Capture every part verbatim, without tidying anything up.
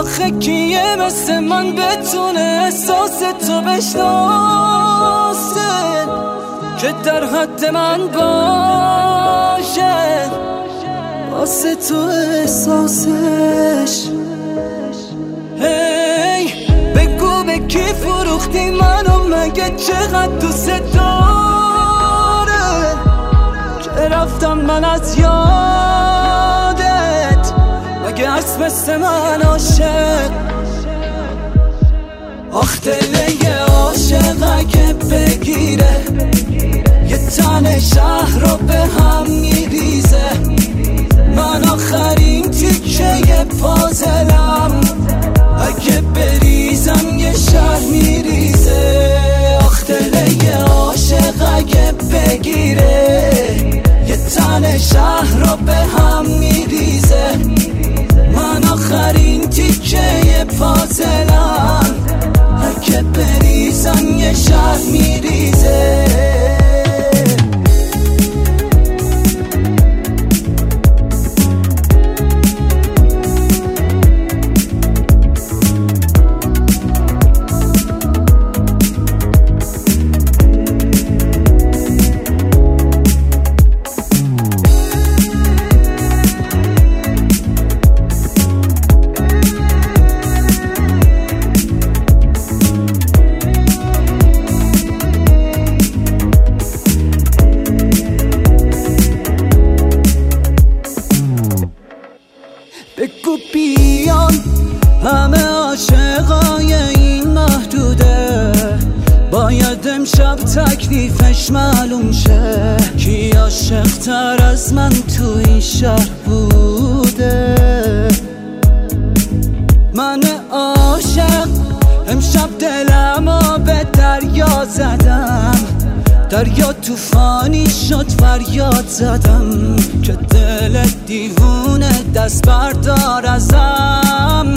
آخه کیه مثل من بتونه احساس تو بشناسه که در حد من باشه واسه تو احساسش. هی بگو به کی فروختی منو، مگه چقدر دوست داره که رفتم من از یادت، مگه هست مثل من عاشق. آخ دل یه عاشق اگه بگیره یه تن شهر رو به هم میریزه، من آخرین تیکه پازلم اگه بریزم یه شهر میریزه. آخ دل یه عاشق اگه بگیره یه تن شهر رو به هم میریزه، من آخرین تیکه پازلم اگه بریزم یه شهر میریزه. بگو بیان همه عاشقای این محدوده، باید امشب تکلیفش معلوم شه کی عاشق تر از من تو این شهر بوده. من عاشق امشب دلمو به دریا زدم، دریا توفانی شد فریاد زدم که دل دیوونه دست بردار ازم.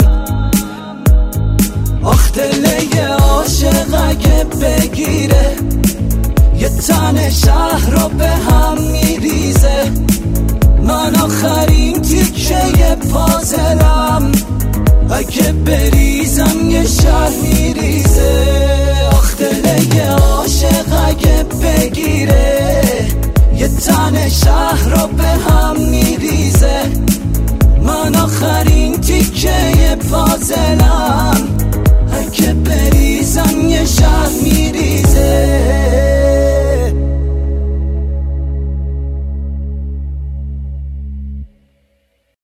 آخ دل یه عاشق اگه بگیره یه تن شهر رو به هم میریزه، من آخرین تیکه پازلم اگه بریزم یه شهر میریزه. آخ دل یه عاشق اگه بگیره یه تن شهر رو به هم میریزه، من آخرین تیکه پازلم اگه بریزم یه شهر میریزه.